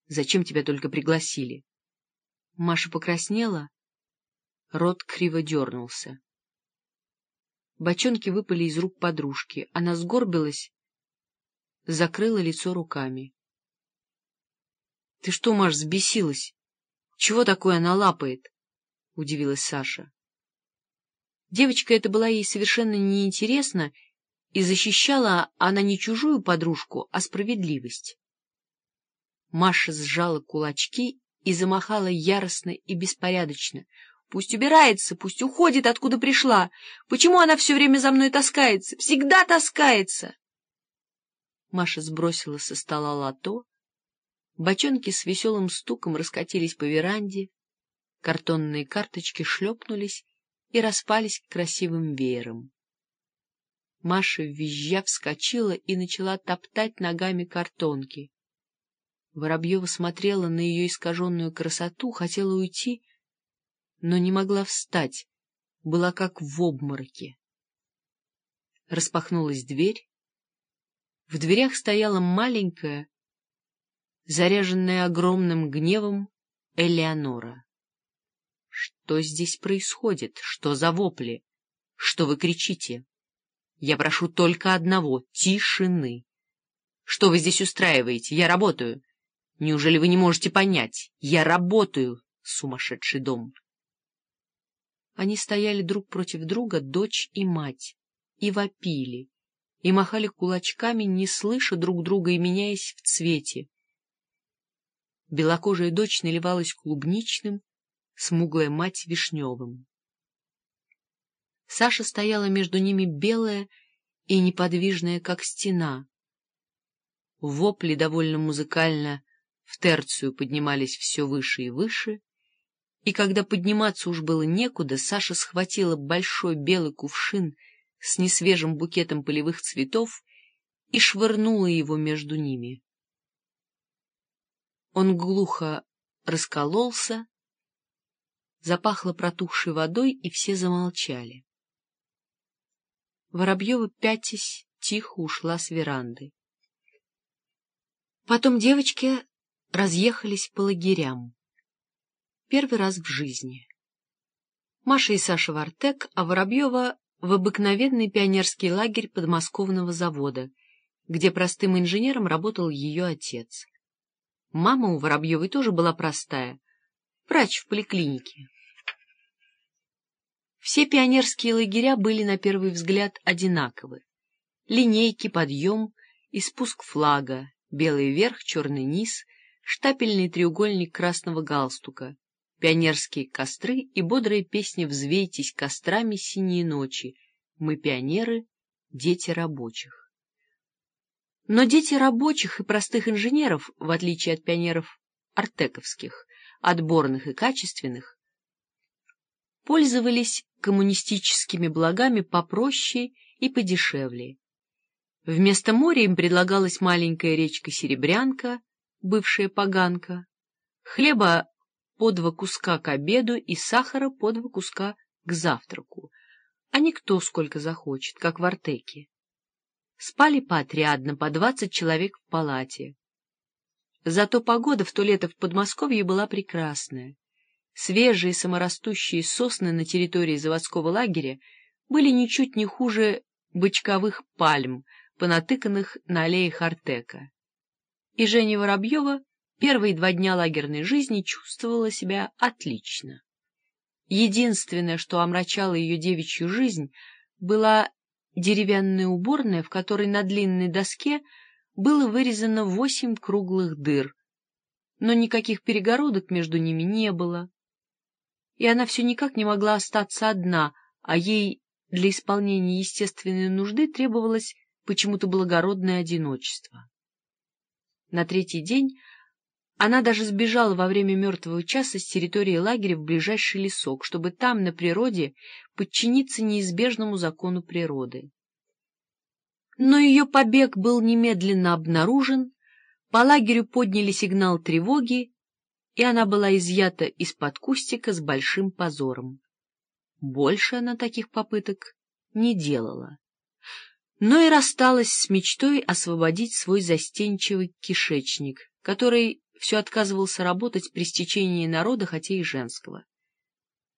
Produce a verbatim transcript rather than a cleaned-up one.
Зачем тебя только пригласили? Маша покраснела, рот криво дернулся. Бочонки выпали из рук подружки. Она сгорбилась, закрыла лицо руками. — Ты что, Маш, взбесилась? Чего такое она лапает? — удивилась Саша. Девочка эта была ей совершенно неинтересна, и защищала она не чужую подружку, а справедливость. Маша сжала кулачки и замахала яростно и беспорядочно. «Пусть убирается, пусть уходит, откуда пришла. Почему она все время за мной таскается? Всегда таскается!» Маша сбросила со стола лото. Бочонки с веселым стуком раскатились по веранде, картонные карточки шлепнулись и распались красивым веером. Маша, визжа, вскочила и начала топтать ногами картонки. Воробьева смотрела на ее искаженную красоту, хотела уйти, но не могла встать, была как в обмороке. Распахнулась дверь. В дверях стояла маленькая, заряженная огромным гневом, Элеонора. — Что здесь происходит? Что за вопли? Что вы кричите? Я прошу только одного — тишины. Что вы здесь устраиваете? Я работаю. Неужели вы не можете понять? Я работаю, сумасшедший дом. Они стояли друг против друга, дочь и мать, и вопили, и махали кулачками, не слыша друг друга и меняясь в цвете. Белокожая дочь наливалась клубничным, смуглая мать — вишневым. Саша стояла между ними белая и неподвижная, как стена. Вопли довольно музыкально в терцию поднимались все выше и выше, и когда подниматься уж было некуда, Саша схватила большой белый кувшин с несвежим букетом полевых цветов и швырнула его между ними. Он глухо раскололся, запахло протухшей водой, и все замолчали. Воробьева, пятясь, тихо ушла с веранды. Потом девочки разъехались по лагерям. Первый раз в жизни. Маша и Саша в Артек, а Воробьева в обыкновенный пионерский лагерь подмосковного завода, где простым инженером работал ее отец. Мама у Воробьевой тоже была простая, врач в поликлинике. Все пионерские лагеря были на первый взгляд одинаковы. Линейки, подъем и спуск флага, белый верх, черный низ, штапельный треугольник красного галстука, пионерские костры и бодрые песни «Взвейтесь кострами синие ночи», «Мы пионеры, дети рабочих». Но дети рабочих и простых инженеров, в отличие от пионеров артековских, отборных и качественных, пользовались коммунистическими благами попроще и подешевле. Вместо моря им предлагалась маленькая речка Серебрянка, бывшая Поганка, хлеба по два куска к обеду и сахара по два куска к завтраку, а не кто сколько захочет, как в Артеке. Спали поотрядно, по двадцать человек в палате. Зато погода в то лето в Подмосковье была прекрасная. Свежие саморастущие сосны на территории заводского лагеря были ничуть не хуже бычковых пальм, понатыканных на аллеях Артека. И Женя Воробьева первые два дня лагерной жизни чувствовала себя отлично. Единственное, что омрачало ее девичью жизнь, была деревянная уборная, в которой на длинной доске было вырезано восемь круглых дыр, но никаких перегородок между ними не было. И она все никак не могла остаться одна, а ей для исполнения естественной нужды требовалось почему-то благородное одиночество. На третий день она даже сбежала во время мертвого часа с территории лагеря в ближайший лесок, чтобы там, на природе, подчиниться неизбежному закону природы. Но ее побег был немедленно обнаружен, по лагерю подняли сигнал тревоги, и она была изъята из-под кустика с большим позором. Больше она таких попыток не делала, но и рассталась с мечтой освободить свой застенчивый кишечник, который все отказывался работать при стечении народа, хотя и женского.